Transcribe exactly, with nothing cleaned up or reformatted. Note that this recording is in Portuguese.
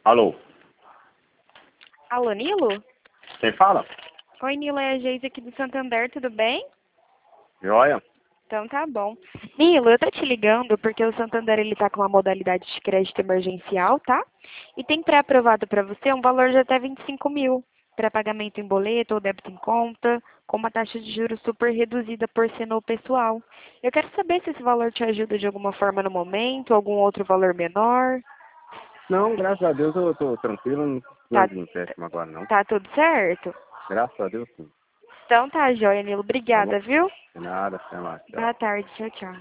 Alô? Alô, Nilo? Quem fala? Oi, Nilo, é a Geise aqui do Santander, tudo bem? Joia? Então tá bom. Nilo, eu tô te ligando porque o Santander ele tá com uma modalidade de crédito emergencial, tá? E tem pré-aprovado para você um valor de até vinte e cinco mil para pagamento em boleto ou débito em conta, com uma taxa de juros super reduzida por ser no pessoal. Eu quero saber se esse valor te ajuda de alguma forma no momento, algum outro valor menor. Não, graças a Deus eu tô tranquilo, não Tá, precisando de empréstimo agora não. tá tudo certo? Graças a Deus sim. Então tá, joia, Nilo. Tá bom? Obrigada, viu? De nada, até mais. Tchau. Boa tarde, tchau, tchau.